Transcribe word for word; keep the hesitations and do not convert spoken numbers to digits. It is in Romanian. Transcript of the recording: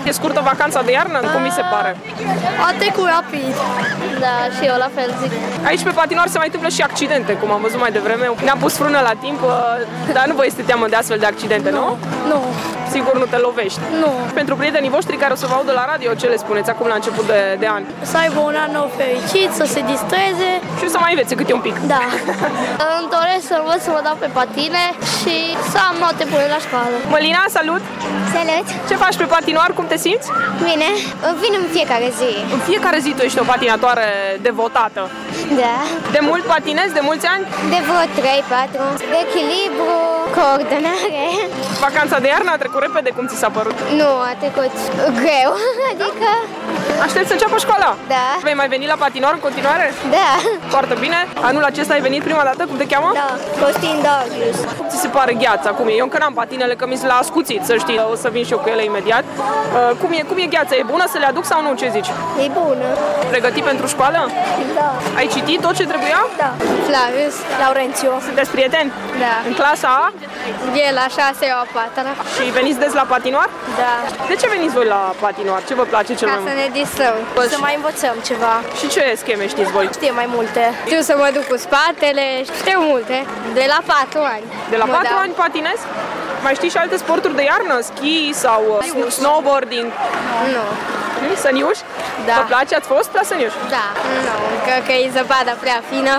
E scurtă vacanța de iarnă? Cum vi se pare? A trecut rapid. Da, și eu la fel zic. Aici pe patinoar se mai întâmplă și accidente, cum am văzut mai devreme. Ne-am pus frână la timp, dar nu vă este teamă de astfel de accidente, nu? Nu. Sigur nu te lovești. Nu. Pentru prietenii voștri care o să vă audă la radio, ce le spuneți acum la început de, de an? Să aibă un an nou fericit, să se distreze. Și să mai învețe câte un pic. Da. Îmi doresc să învăț să mă dau pe patine și să am note bune la școală. Mălina, salut! Salut! Ce faci pe patinoar? Cum te simți? Bine, vin în fiecare zi. În fiecare zi tu ești o patinatoare devotată. Da. De mult patinezi? De mulți ani? De vreo trei patru. De echilibru, coordonare. Vacanța de iarnă a trecut repede, cum ți s-a părut? Nu, a trecut greu, adică... Aștept să înceapă școala? Da. Vei mai veni la patinoar în continuare? Da. Foarte bine. Anul acesta ai venit prima dată? Cum te cheamă? Da, Costin Darius. Cum ți se pare gheața? Cum e? Eu încă n-am patinele, că mi s-l-a ascuțit, să știi. O să vin și eu cu ele imediat. Uh, cum e, cum e gheața? E bună să le aduc sau nu? Ce zici? E bună. Pregătit pentru școală? Da. Ai citit tot ce trebuia? Da. Flavius, Laurențiu. Sunteți prieteni? Da. În clasa A? E la șase, eu a patra. Și veniți des la patinoar? Da. De ce veniți voi la patinoar? Ce vă place cel Ca mai să mult? ne distrăm. Să mai învățăm ceva. Și ce scheme știți voi? Știu mai multe. Știu să mă duc cu spatele, știu multe. De la patru ani. De la Mă patru dau. ani patinezi? Mai știi și alte sporturi de iarnă? Ski sau uh, snowboarding? Nu. Săniuș? Da. Vă place? Ați fost la Săniuș? Da. Nu, încă că e zăpada prea fină.